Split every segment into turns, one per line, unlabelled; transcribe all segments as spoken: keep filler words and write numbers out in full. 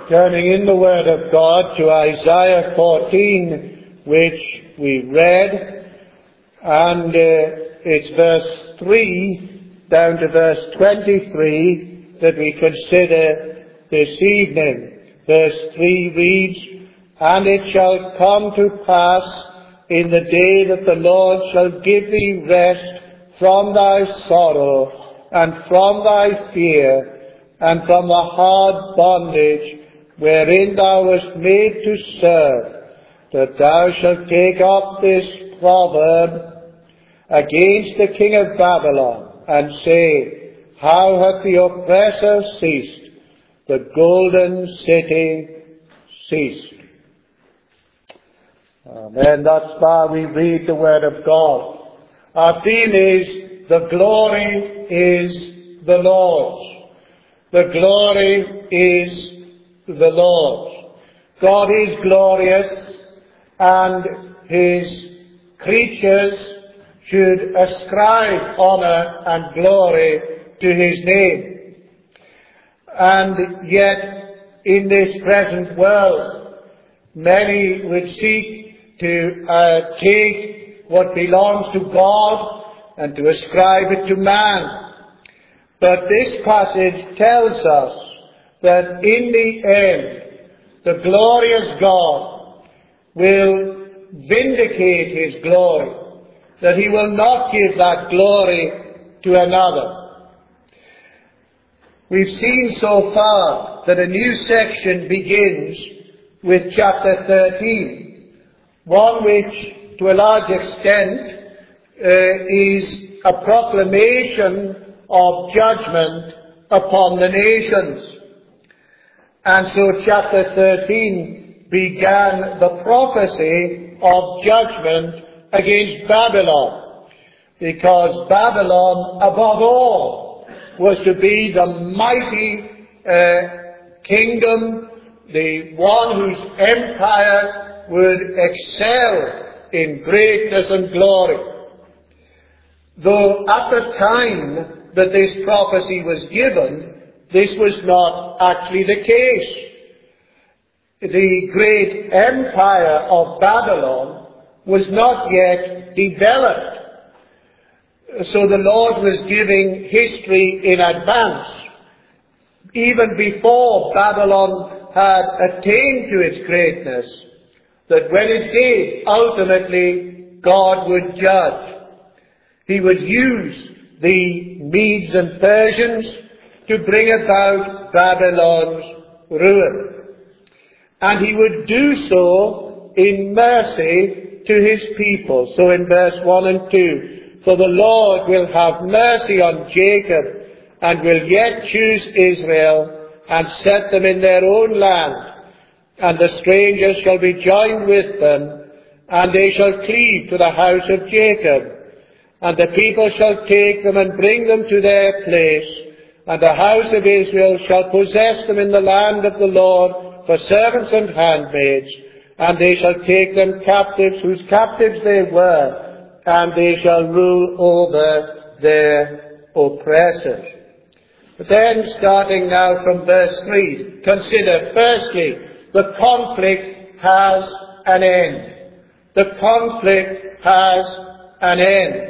Turning in the Word of God to Isaiah fourteen, which we read, and uh, it's verse three down to verse twenty-three that we consider this evening. Verse three reads, "And it shall come to pass in the day that the Lord shall give thee rest from thy sorrow, and from thy fear, and from the hard bondage wherein thou wast made to serve, that thou shalt take up this proverb against the king of Babylon, and say, How hath the oppressor ceased, the golden city ceased." Amen. Thus far we read the Word of God. Our theme is, the glory is the Lord's. The glory is the Lord's. God is glorious, and His creatures should ascribe honour and glory to His name. And yet, in this present world, many would seek to uh, take what belongs to God and to ascribe it to man. But this passage tells us that in the end, the glorious God will vindicate His glory, that He will not give that glory to another. We've seen so far that a new section begins with chapter thirteen, one which, to a large extent, uh, is a proclamation of judgment upon the nations. And so chapter thirteen began the prophecy of judgment against Babylon, because Babylon, above all, was to be the mighty uh, kingdom, the one whose empire would excel in greatness and glory. Though at the time that this prophecy was given, this was not actually the case. The great empire of Babylon was not yet developed. So the Lord was giving history in advance, even before Babylon had attained to its greatness, that when it did, ultimately God would judge. He would use the Medes and Persians to bring about Babylon's ruin. And He would do so in mercy to His people. So in verse one and two, "For the Lord will have mercy on Jacob, and will yet choose Israel, and set them in their own land. And the strangers shall be joined with them, and they shall cleave to the house of Jacob. And the people shall take them and bring them to their place, and the house of Israel shall possess them in the land of the Lord for servants and handmaids, and they shall take them captives, whose captives they were, and they shall rule over their oppressors." But then, starting now from verse three, consider firstly, the conflict has an end. The conflict has an end.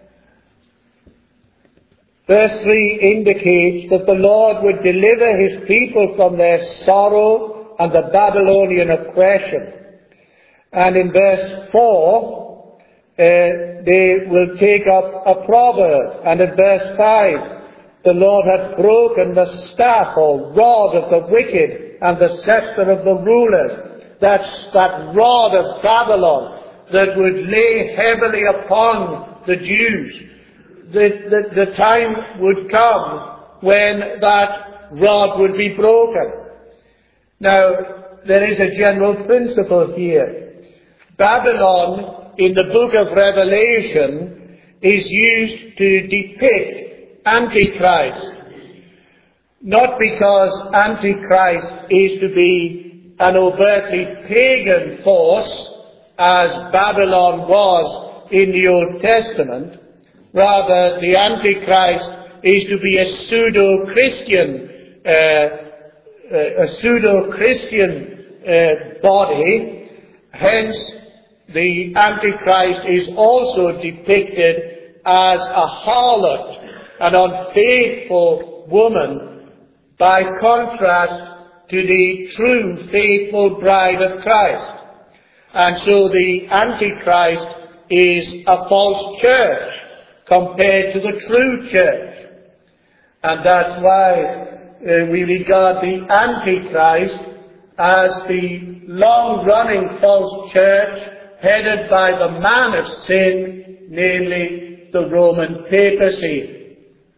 Verse three indicates that the Lord would deliver His people from their sorrow and the Babylonian oppression. And in verse four, uh, they will take up a proverb. And in verse five, the Lord hath broken the staff or rod of the wicked and the scepter of the rulers. That's that rod of Babylon that would lay heavily upon the Jews. The, the, the time would come when that rod would be broken. Now, there is a general principle here. Babylon, in the book of Revelation, is used to depict Antichrist. Not because Antichrist is to be an overtly pagan force, as Babylon was in the Old Testament. Rather, the Antichrist is to be a pseudo-Christian uh, uh, a pseudo-Christian uh, body. Hence, the Antichrist is also depicted as a harlot, an unfaithful woman, by contrast to the true faithful bride of Christ. And so the Antichrist is a false church compared to the true church. And that's why uh, we regard the Antichrist as the long-running false church headed by the man of sin, namely the Roman papacy.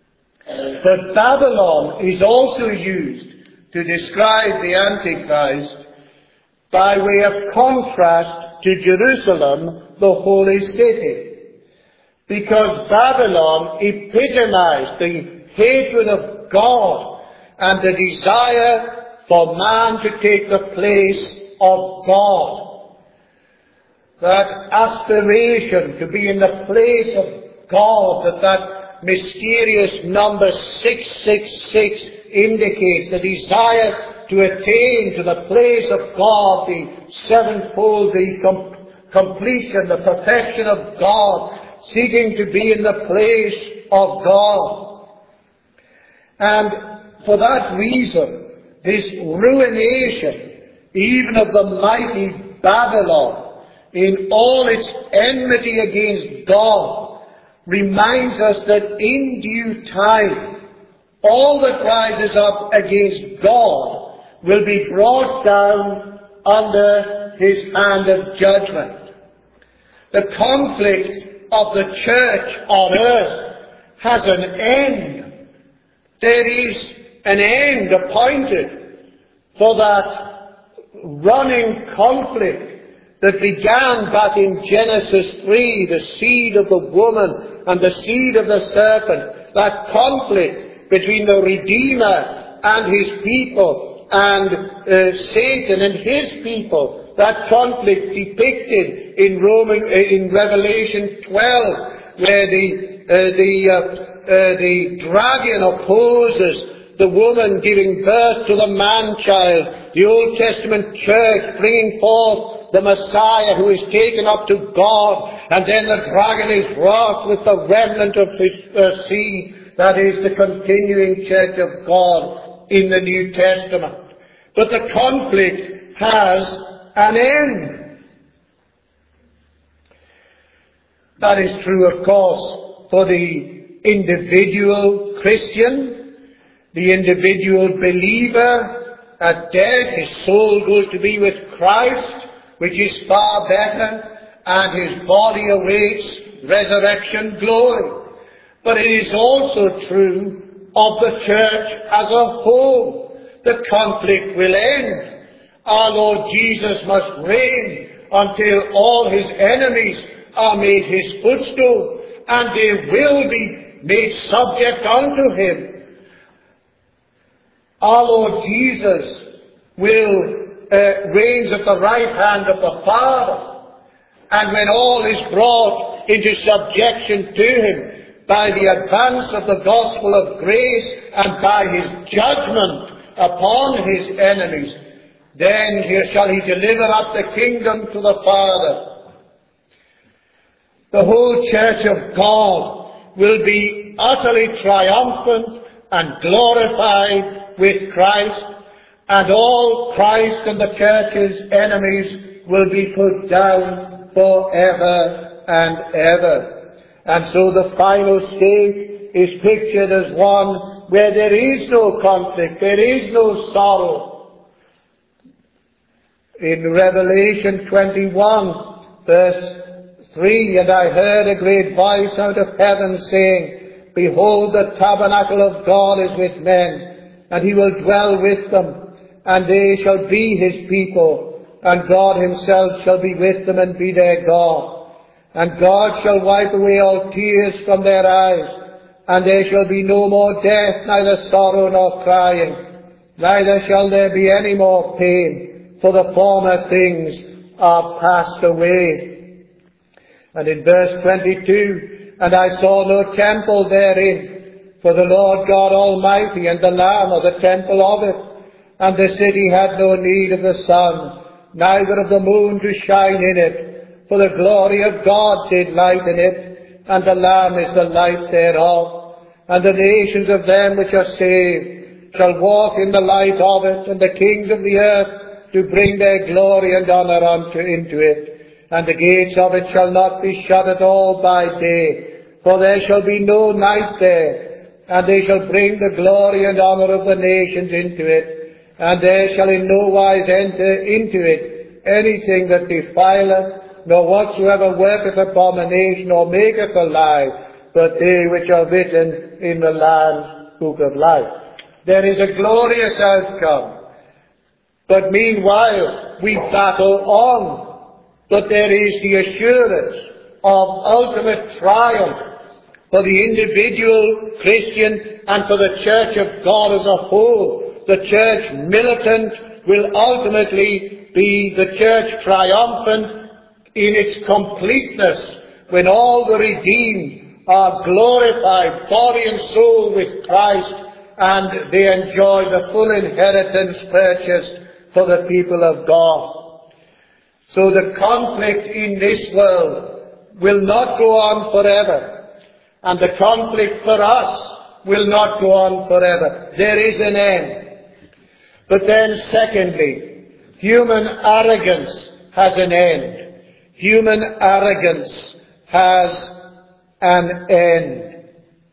But Babylon is also used to describe the Antichrist by way of contrast to Jerusalem, the holy city. Because Babylon epitomized the hatred of God and the desire for man to take the place of God. That aspiration to be in the place of God that that mysterious number six six six indicates, the desire to attain to the place of God, the sevenfold, the com- completion, the perfection of God, seeking to be in the place of God. And for that reason, this ruination, even of the mighty Babylon, in all its enmity against God, reminds us that in due time, all that rises up against God will be brought down under his hand of judgment. The conflict of the church on earth has an end. There is an end appointed for that running conflict that began back in Genesis three, the seed of the woman and the seed of the serpent, that conflict between the Redeemer and his people and uh, Satan and his people, that conflict depicted in Roman, uh, in Revelation twelve, where the uh, the uh, uh, the dragon opposes the woman giving birth to the man-child, the Old Testament church bringing forth the Messiah who is taken up to God, and then the dragon is wroth with the remnant of his uh, seed, that is the continuing church of God in the New Testament. But the conflict has an end. That is true, of course, for the individual Christian, the individual believer. At death, his soul goes to be with Christ, which is far better, and his body awaits resurrection glory. But it is also true of the church as a whole. The conflict will end. Our Lord Jesus must reign until all his enemies are made his footstool, and they will be made subject unto him. Our Lord Jesus will uh, reigns at the right hand of the Father, and when all is brought into subjection to him by the advance of the gospel of grace and by his judgment upon his enemies, then here shall he deliver up the kingdom to the Father. The whole church of God will be utterly triumphant and glorified with Christ, and all Christ and the church's enemies will be put down forever and ever. And so the final state is pictured as one where there is no conflict, there is no sorrow. In Revelation twenty-one, verse three, and I heard a great voice out of heaven saying, Behold, the tabernacle of God is with men, and he will dwell with them, and they shall be his people, and God himself shall be with them and be their God. And God shall wipe away all tears from their eyes, and there shall be no more death, neither sorrow nor crying, neither shall there be any more pain, for the former things are passed away. And in verse twenty-two, and I saw no temple therein, for the Lord God Almighty and the Lamb are the temple of it. and the city had no need of the sun, neither of the moon to shine in it, for the glory of God did lighten it, and the Lamb is the light thereof. And the nations of them which are saved shall walk in the light of it, and the kings of the earth do bring their glory and honour unto into it. And the gates of it shall not be shut at all by day, for there shall be no night there. And they shall bring the glory and honour of the nations into it. And there shall in no wise enter into it anything that defileth, nor whatsoever worketh abomination, or maketh a lie, but they which are written in the Lamb's book of life. There is a glorious outcome. But meanwhile, we battle on. But there is the assurance of ultimate triumph for the individual Christian and for the Church of God as a whole. The church militant will ultimately be the church triumphant in its completeness when all the redeemed are glorified body and soul with Christ, and they enjoy the full inheritance purchased for the people of God. So the conflict in this world will not go on forever, and the conflict for us will not go on forever. There is an end. But then secondly, human arrogance has an end. Human arrogance has an end.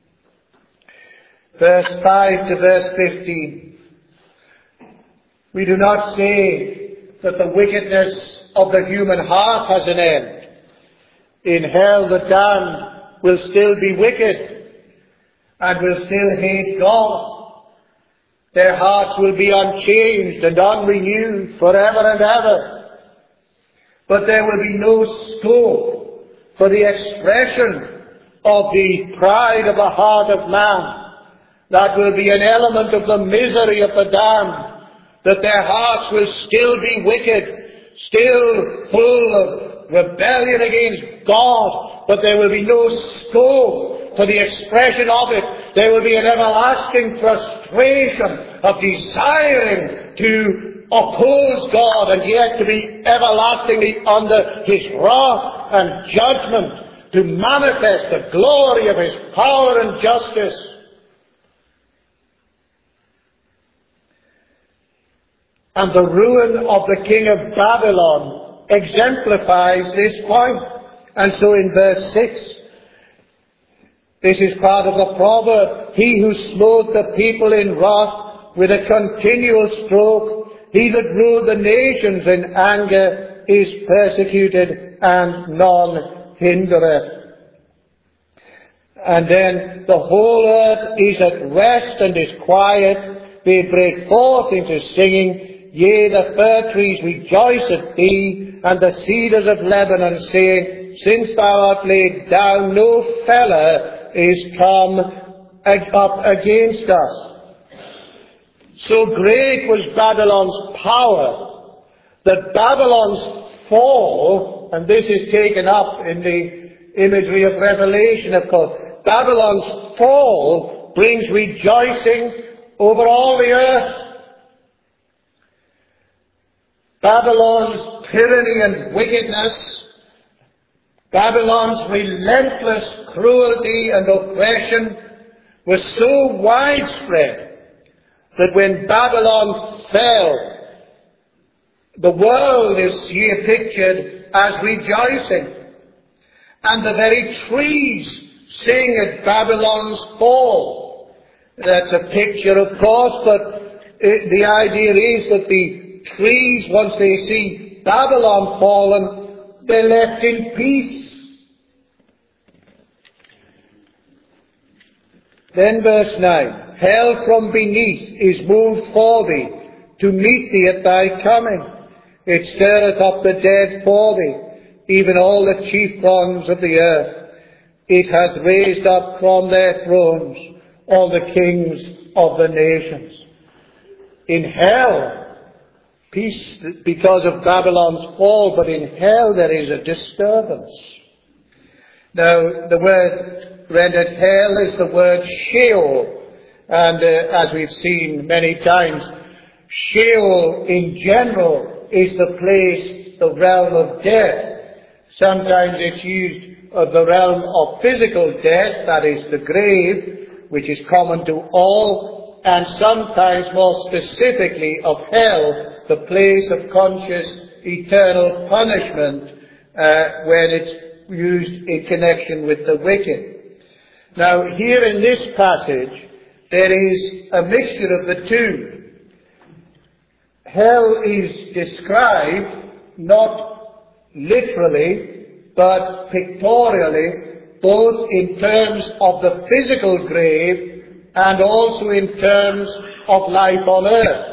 Verse five to verse fifteen. We do not say that the wickedness of the human heart has an end. In hell the damned will still be wicked and will still hate God. Their hearts will be unchanged and unrenewed forever and ever. But there will be no scope for the expression of the pride of the heart of man. That will be an element of the misery of the damned, that their hearts will still be wicked, still full of rebellion against God, but there will be no scope for the expression of it. There will be an everlasting frustration of desiring to oppose God and yet to be everlastingly under His wrath and judgment, to manifest the glory of His power and justice. And the ruin of the king of Babylon exemplifies this point. And so in verse six, this is part of the proverb, he who smote the people in wrath with a continual stroke, he that ruled the nations in anger is persecuted, and none hindereth. And then the whole earth is at rest and is quiet. They break forth into singing. Yea, the fir trees rejoice at thee, and the cedars of Lebanon, saying, since thou art laid down, no feller is come up against us. So great was Babylon's power that Babylon's fall, and this is taken up in the imagery of Revelation, of course, Babylon's fall brings rejoicing over all the earth. Babylon's tyranny and wickedness, Babylon's relentless cruelty and oppression was so widespread that when Babylon fell, the world is here pictured as rejoicing. And the very trees sing at Babylon's fall. That's a picture, of course, but it, the idea is that the trees, once they see Babylon fallen, they're left in peace. Then verse nine, hell from beneath is moved for thee, to meet thee at thy coming. It stirreth up the dead for thee, even all the chief ones of the earth. It hath raised up from their thrones all the kings of the nations. In hell, peace because of Babylon's fall, but in hell there is a disturbance. Now, the word rendered hell is the word Sheol, and uh, as we've seen many times, Sheol in general is the place, the realm of death. Sometimes it's used of the realm of physical death, that is the grave, which is common to all, and sometimes more specifically of hell, the place of conscious eternal punishment, uh, when it's used in connection with the wicked. Now, here in this passage, there is a mixture of the two. Hell is described not literally, but pictorially, both in terms of the physical grave and also in terms of life on earth.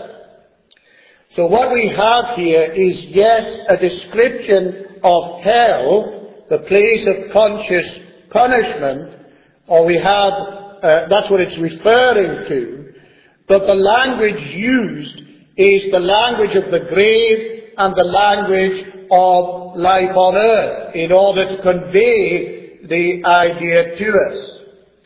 So what we have here is, yes, a description of hell, the place of conscious punishment, or we have, uh, that's what it's referring to, but the language used is the language of the grave and the language of life on earth in order to convey the idea to us.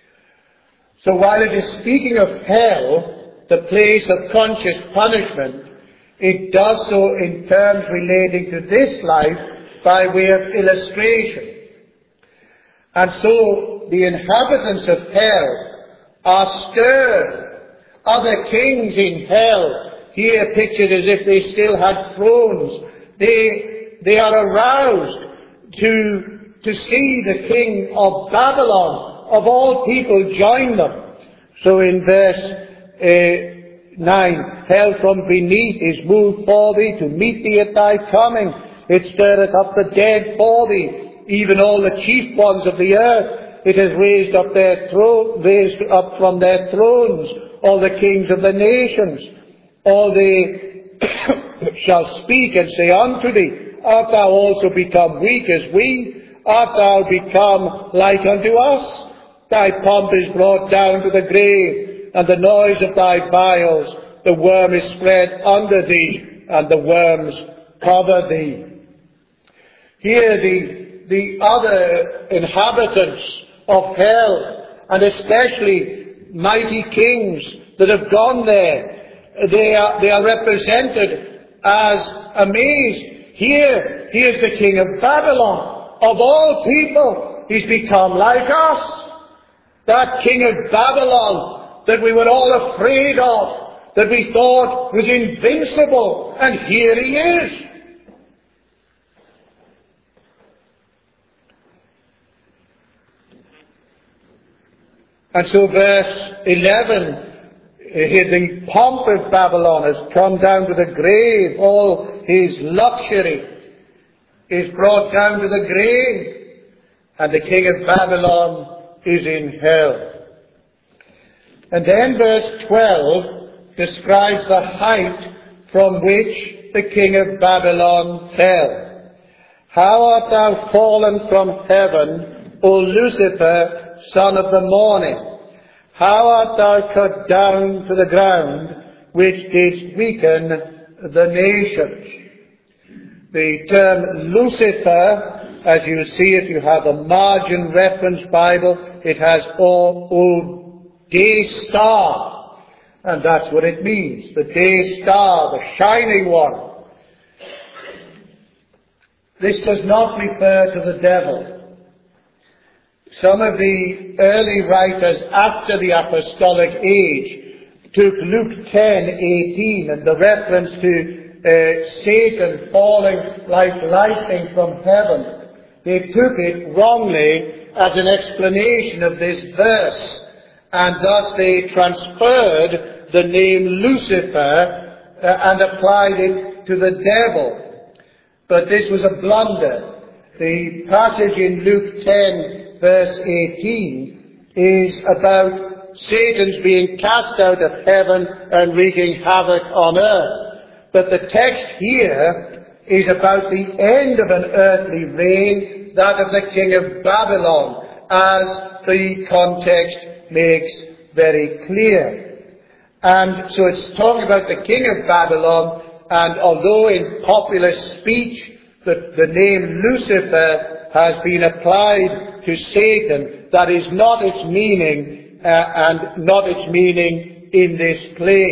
So while it is speaking of hell, the place of conscious punishment, it does so in terms relating to this life by way of illustration. And so the inhabitants of hell are stirred. Other kings in hell, here pictured as if they still had thrones, they, they are aroused to, to see the king of Babylon, of all people, join them. So in verse uh, nine, hell from beneath is moved for thee to meet thee at thy coming. It stirreth up the dead for thee, even all the chief ones of the earth. It has raised up their throne, raised up from their thrones all the kings of the nations. All they shall speak and say unto thee, art thou also become weak as we? Art thou become like unto us? Thy pomp is brought down to the grave, and the noise of thy vials. The worm is spread under thee, and the worms cover thee. Here the, the other inhabitants of hell, and especially mighty kings that have gone there, they are, they are represented as amazed. Here, here's the king of Babylon. Of all people, he's become like us. That king of Babylon that we were all afraid of, that we thought was invincible, and here he is. And so verse eleven, here the pomp of Babylon has come down to the grave. All his luxury is brought down to the grave, and the king of Babylon is in hell. And then verse twelve describes the height from which the king of Babylon fell. How art thou fallen from heaven, O Lucifer, son of the morning? How art thou cut down to the ground, which didst weaken the nations? The term Lucifer, as you see if you have a margin reference Bible, it has O, o day star, and that's what it means, the day star, the shining one. This does not refer to the devil. Some of the early writers after the apostolic age took Luke ten eighteen and the reference to uh, Satan falling like lightning from heaven. They took it wrongly as an explanation of this verse, and thus they transferred the name Lucifer uh, and applied it to the devil. But this was a blunder. The passage in Luke ten verse eighteen is about Satan's being cast out of heaven and wreaking havoc on earth. But the text here is about the end of an earthly reign, that of the king of Babylon, as the context makes very clear. And so it's talking about the king of Babylon, and although in popular speech the, the name Lucifer has been applied to Satan, that is not its meaning, uh, and not its meaning in this place.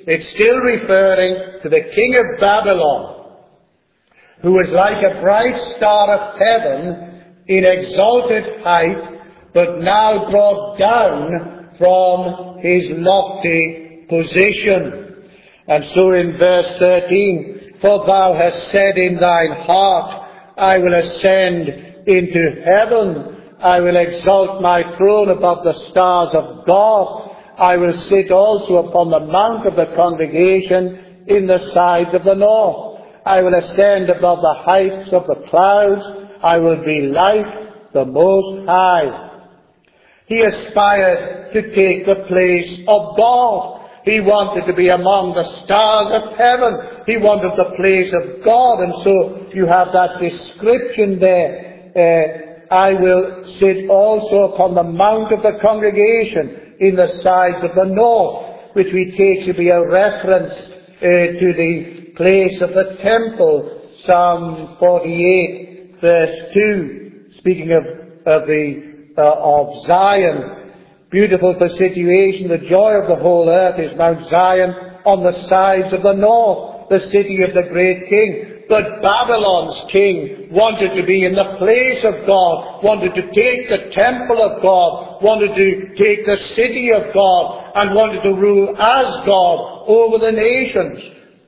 it's still referring to the king of Babylon, who was like a bright star of heaven in exalted height, but now brought down from his lofty position. And so in verse thirteen, for thou hast said in thine heart, I will ascend into heaven. I will exalt my throne above the stars of God. I will sit also upon the mount of the congregation in the sides of the north. I will ascend above the heights of the clouds. I will be like the Most High. He aspired to take the place of God. He wanted to be among the stars of heaven. He wanted the place of God. And so you have that description there. Uh, I will sit also upon the mount of the congregation in the sides of the north, which we take to be a reference uh, to the place of the temple, Psalm forty-eight, verse two, speaking of, of, the, uh, of Zion. Beautiful for situation, the joy of the whole earth is Mount Zion on the sides of the north, the city of the great king. But Babylon's king wanted to be in the place of God, wanted to take the temple of God, wanted to take the city of God, and wanted to rule as God over the nations.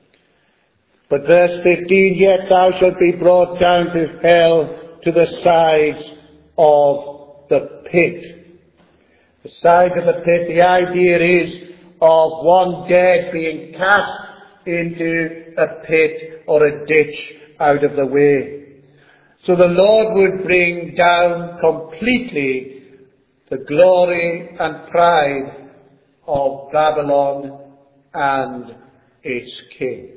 But verse fifteen, yet thou shalt be brought down to hell, to the sides of the pit. The sides of the pit, the idea is of one dead being cast into a pit or a ditch out of the way. So the Lord would bring down completely the glory and pride of Babylon and its king.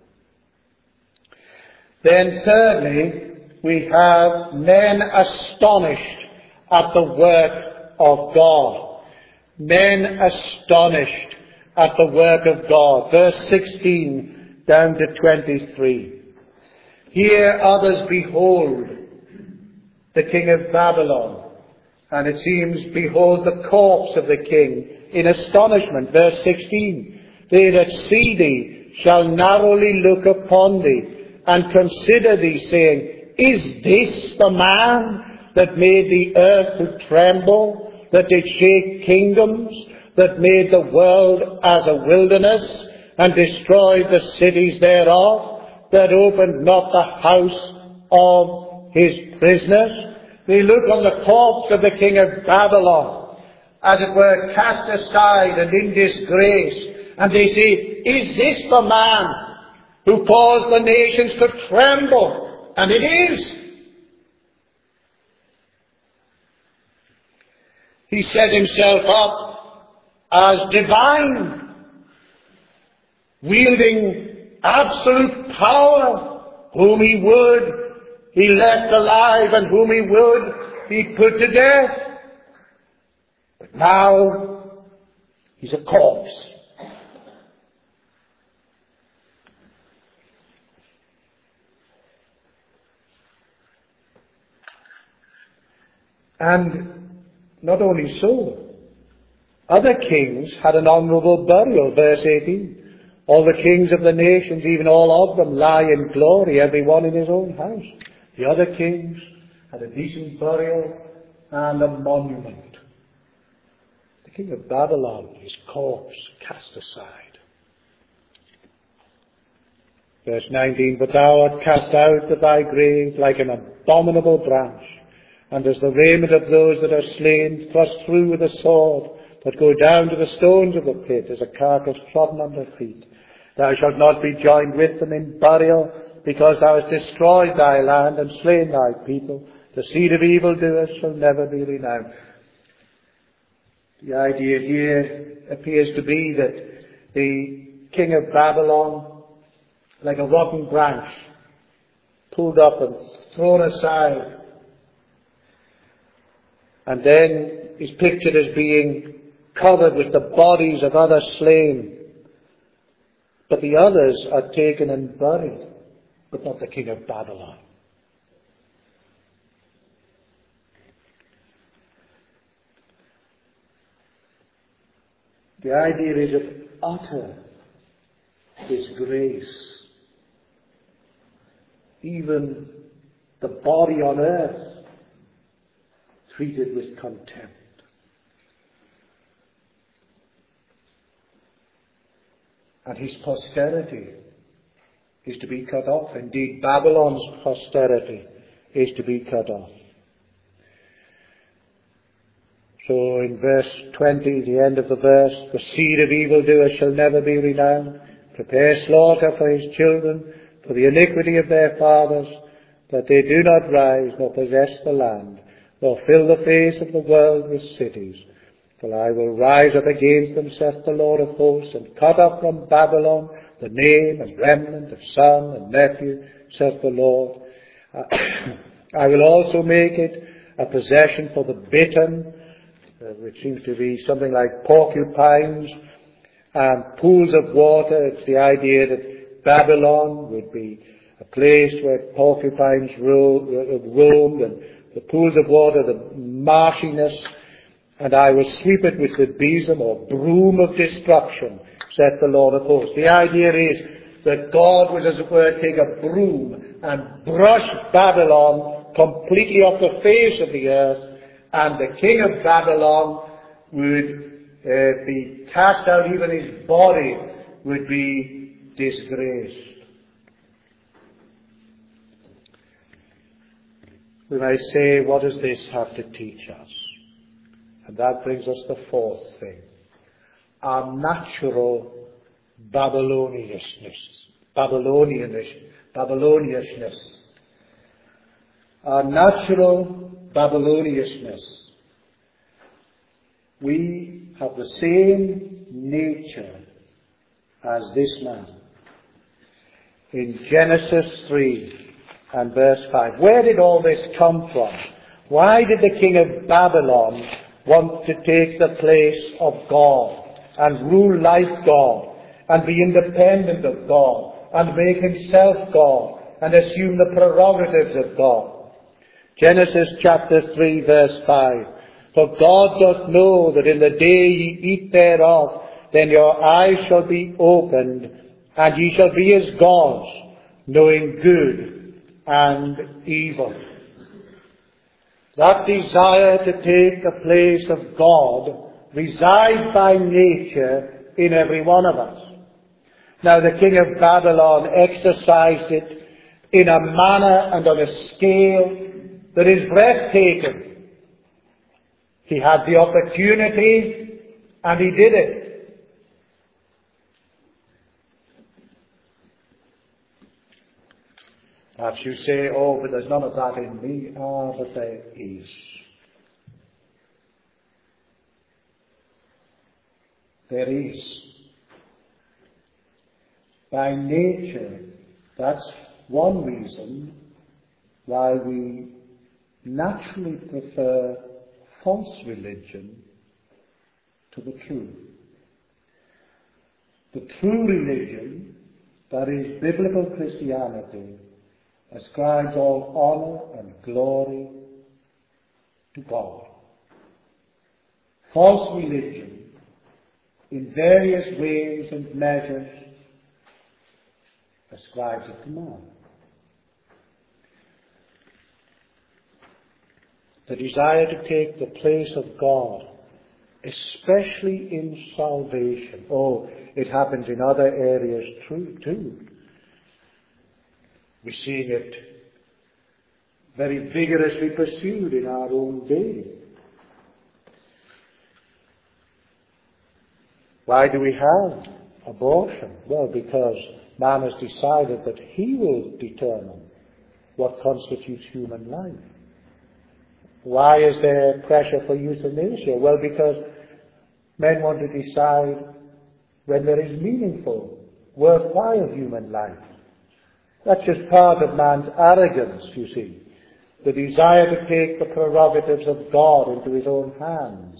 Then thirdly, we have men astonished at the work of God. Men astonished at the work of God. Verse sixteen down to twenty-three. Here others behold the king of Babylon, and it seems behold the corpse of the king in astonishment. Verse sixteen. They that see thee shall narrowly look upon thee, and consider thee, saying, is this the man that made the earth to tremble, that did shake kingdoms, that made the world as a wilderness, and destroyed the cities thereof, that opened not the house of his prisoners? They look on the corpse of the king of Babylon, as it were cast aside and in disgrace, and they say, is this the man who caused the nations to tremble? And it is. He set himself up as divine, wielding absolute power. Whom he would, he left alive, and whom he would, he put to death. But now, he's a corpse. And not only so, other kings had an honourable burial, verse eighteen. All the kings of the nations, even all of them, lie in glory, every one in his own house. The other kings had a decent burial and a monument. The king of Babylon, his corpse cast aside. Verse nineteen, but thou art cast out of thy grave like an abominable branch, and as the raiment of those that are slain, thrust through with a sword, that go down to the stones of the pit, as a carcass trodden under feet. Thou shalt not be joined with them in burial, because thou hast destroyed thy land and slain thy people. The seed of evildoers shall never be renowned. The idea here appears to be that the king of Babylon, like a rotten branch, pulled up and thrown aside, and then is pictured as being covered with the bodies of others slain. But the others are taken and buried, but not the king of Babylon. The idea is of utter disgrace. Even the body on earth treated with contempt. And his posterity is to be cut off. Indeed, Babylon's posterity is to be cut off. So in verse twenty, the end of the verse, the seed of evildoers shall never be renowned. Prepare slaughter for his children, for the iniquity of their fathers, that they do not rise, nor possess the land, nor fill the face of the world with cities. For I will rise up against them, saith the Lord of hosts, and cut off from Babylon the name and remnant of son and nephew, saith the Lord. I will also make it a possession for the bittern, uh, which seems to be something like porcupines and pools of water. It's the idea that Babylon would be a place where porcupines ro- roamed, and the pools of water, the marshiness. And I will sweep it with the besom or broom of destruction, saith the Lord of hosts. The idea is that God would, as it were, take a broom and brush Babylon completely off the face of the earth, and the king of Babylon would uh, be cast out, even his body would be disgraced. We might say, what does this have to teach us? And that brings us the fourth thing. Our natural Babyloniousness. Babylonianishness. Babyloniousness. Our natural Babyloniousness. We have the same nature as this man. In Genesis three and verse five. Where did all this come from? Why did the king of Babylon want to take the place of God and rule like God and be independent of God and make himself God and assume the prerogatives of God? Genesis chapter three verse five. For God doth know that in the day ye eat thereof, then your eyes shall be opened, and ye shall be as gods, knowing good and evil. That desire to take the place of God resides by nature in every one of us. Now the king of Babylon exercised it in a manner and on a scale that is breathtaking. He had the opportunity and he did it. Perhaps you say, oh, but there's none of that in me. Ah, but there is. There is. By nature, that's one reason why we naturally prefer false religion to the true. The true religion, that is biblical Christianity, ascribes all honor and glory to God. False religion, in various ways and measures, ascribes it to man. The desire to take the place of God, especially in salvation. Oh, it happens in other areas too. We're seeing it very vigorously pursued in our own day. Why do we have abortion? Well, because man has decided that he will determine what constitutes human life. Why is there pressure for euthanasia? Well, because men want to decide when there is meaningful, worthwhile human life. That's just part of man's arrogance, you see. The desire to take the prerogatives of God into his own hands.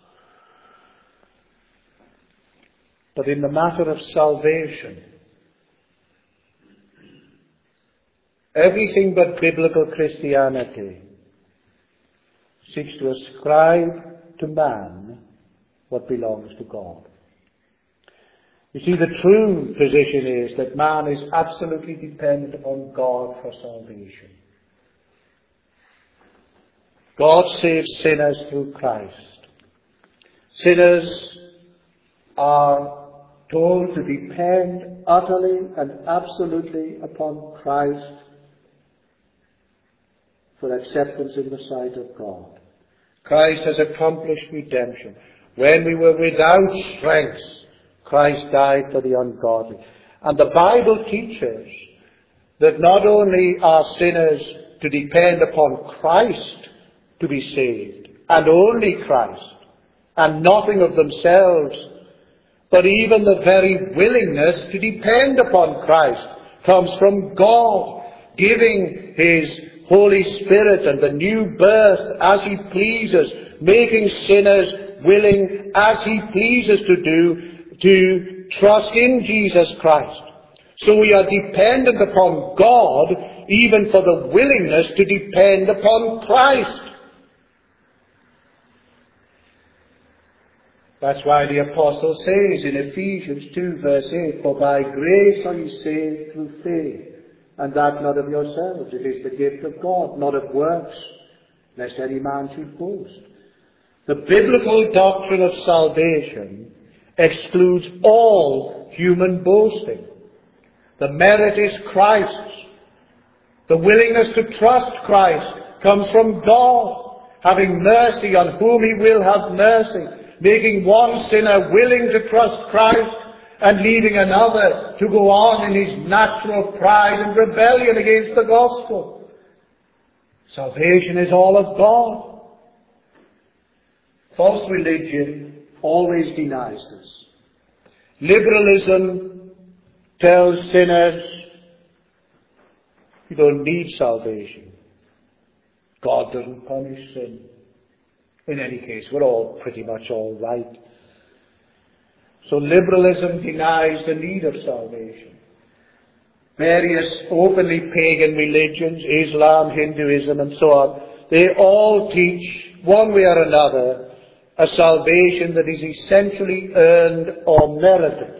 But in the matter of salvation, everything but biblical Christianity seeks to ascribe to man what belongs to God. You see, the true position is that man is absolutely dependent upon God for salvation. God saves sinners through Christ. Sinners are told to depend utterly and absolutely upon Christ for acceptance in the sight of God. Christ has accomplished redemption. When we were without strength, Christ died for the ungodly. And the Bible teaches that not only are sinners to depend upon Christ to be saved, and only Christ, and nothing of themselves, but even the very willingness to depend upon Christ comes from God, giving His Holy Spirit and the new birth as He pleases, making sinners willing as He pleases to do, to trust in Jesus Christ. So we are dependent upon God even for the willingness to depend upon Christ. That's why the Apostle says in Ephesians two verse eight, "For by grace are you saved through faith, and that not of yourselves. It is the gift of God, not of works, lest any man should boast." The biblical doctrine of salvation excludes all human boasting. The merit is Christ's. The willingness to trust Christ comes from God, having mercy on whom He will have mercy, making one sinner willing to trust Christ and leaving another to go on in his natural pride and rebellion against the gospel. Salvation is all of God. False religion always denies this. Liberalism tells sinners, you don't need salvation. God doesn't punish sin. In any case, we're all pretty much all right. So liberalism denies the need of salvation. Various openly pagan religions, Islam, Hinduism, and so on, they all teach, one way or another, a salvation that is essentially earned or merited.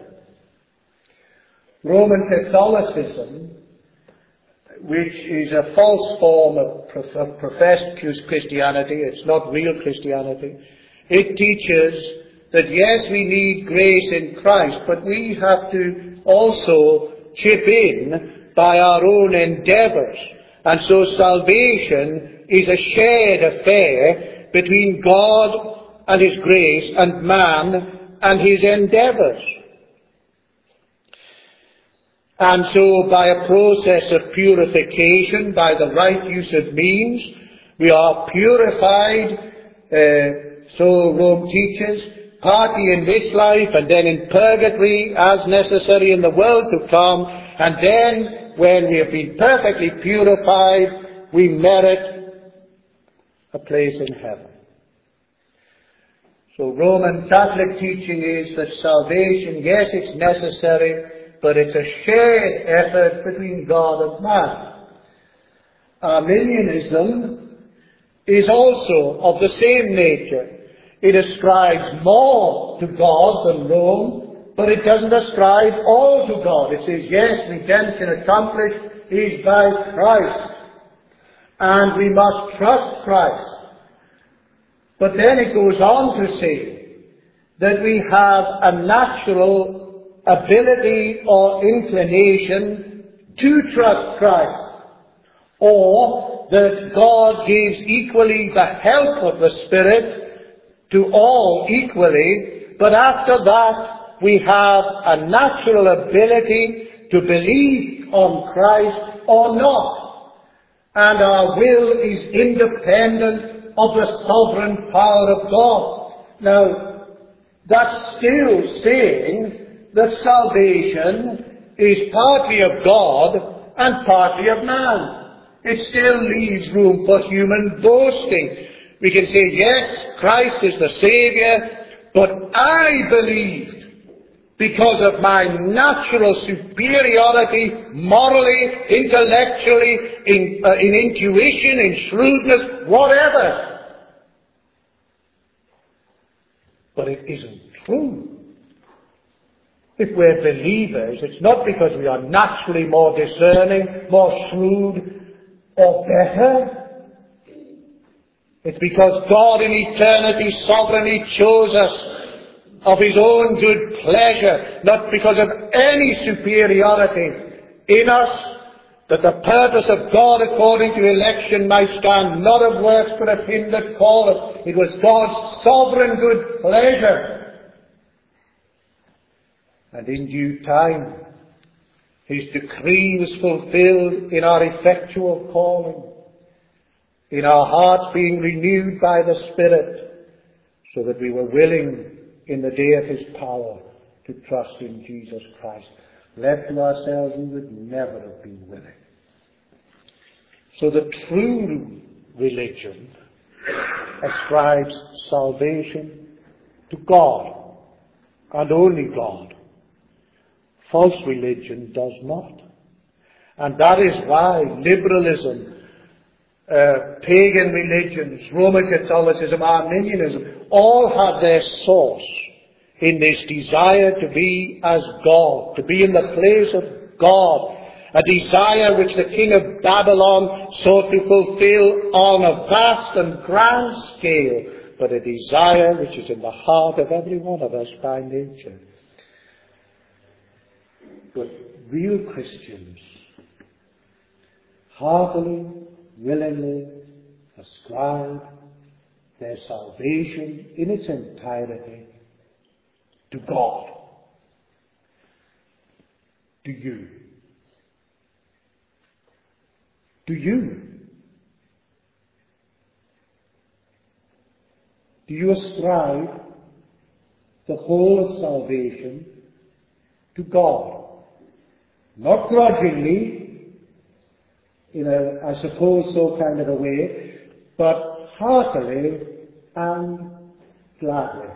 Roman Catholicism, which is a false form of professed Christianity, it's not real Christianity, it teaches that yes, we need grace in Christ, but we have to also chip in by our own endeavours. And so salvation is a shared affair between God and His grace and man and his endeavours. And so by a process of purification, by the right use of means, we are purified, uh, so Rome teaches, partly in this life and then in purgatory as necessary in the world to come. And then when we have been perfectly purified, we merit a place in heaven. So Roman Catholic teaching is that salvation, yes, it's necessary, but it's a shared effort between God and man. Arminianism is also of the same nature. It ascribes more to God than Rome, but it doesn't ascribe all to God. It says, yes, redemption accomplished is by Christ, and we must trust Christ. But then it goes on to say that we have a natural ability or inclination to trust Christ, or that God gives equally the help of the Spirit to all equally, but after that we have a natural ability to believe on Christ or not, and our will is independent of the sovereign power of God. Now, that's still saying that salvation is partly of God and partly of man. It still leaves room for human boasting. We can say, yes, Christ is the Saviour, but I believed because of my natural superiority, morally, intellectually, in, uh, in intuition, in shrewdness, whatever. But it isn't true. If we're believers, it's not because we are naturally more discerning, more shrewd, or better. It's because God in eternity sovereignly chose us of His own good pleasure, not because of any superiority in us, that the purpose of God according to election might stand, not of works but of Him that calleth. It was God's sovereign good pleasure. And in due time, His decree was fulfilled in our effectual calling, in our hearts being renewed by the Spirit, so that we were willing in the day of His power to trust in Jesus Christ. Left to ourselves, we would never have been willing. So the true religion ascribes salvation to God, and only God. False religion does not. And that is why liberalism, uh, pagan religions, Roman Catholicism, Arminianism, all have their source in this desire to be as God, to be in the place of God, a desire which the king of Babylon sought to fulfill on a vast and grand scale, but a desire which is in the heart of every one of us by nature. But real Christians heartily, willingly ascribe their salvation in its entirety to God. Do you? Do you? Do you ascribe the whole of salvation to God? Not grudgingly, in a, I suppose, so kind of a way, but heartily and gladly.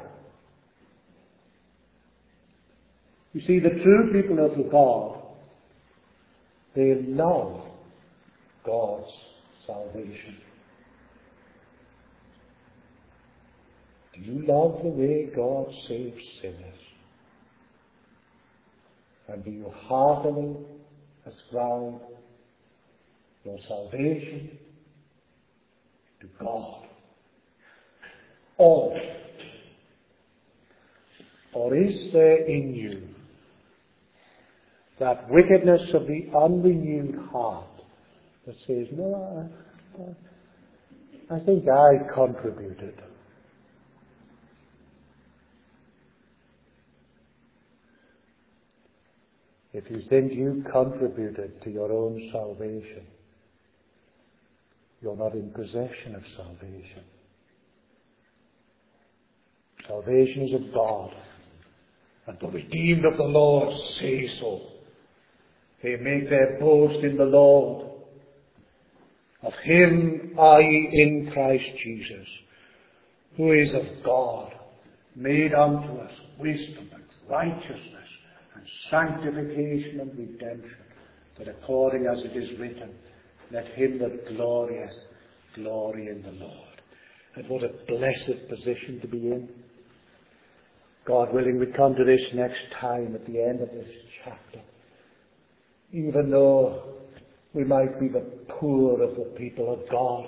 You see, the true people of God, they love God's salvation. Do you love the way God saves sinners? And do you heartily ascribe your salvation to God? Or, or is there in you that wickedness of the unrenewed heart that says, no, I, I think I contributed. If you think you contributed to your own salvation, you're not in possession of salvation. Salvation is of God, and the redeemed of the Lord say so. They make their boast in the Lord. Of Him are ye in Christ Jesus, who is of God, made unto us wisdom and righteousness and sanctification and redemption, that according as it is written, let him that glorieth glory in the Lord. And what a blessed position to be in. God willing, we come to this next time at the end of this chapter. Even though we might be the poor of the people of God,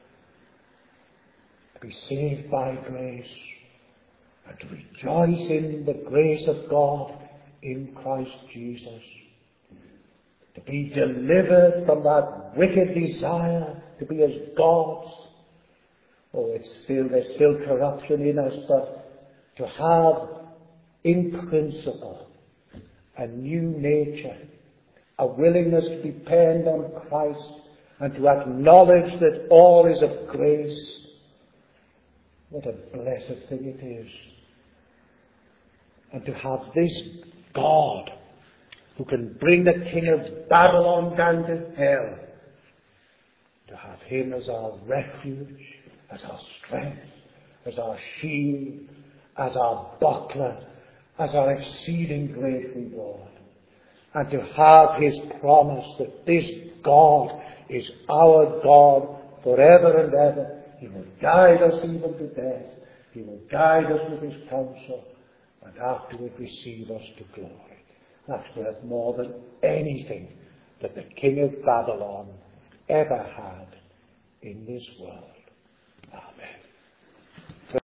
to be saved by grace and to rejoice in the grace of God in Christ Jesus, to be delivered from that wicked desire to be as gods. Oh, it's still, there's still corruption in us, but to have in principle a new nature, a willingness to depend on Christ and to acknowledge that all is of grace. What a blessed thing it is. And to have this God who can bring the king of Babylon down to hell, to have him as our refuge, as our strength, as our shield, as our buckler, as our exceeding great reward. And to have his promise that this God is our God forever and ever. He will guide us even to death. He will guide us with his counsel. and afterward receive us to glory. That's worth more than anything that the king of Babylon ever had in this world.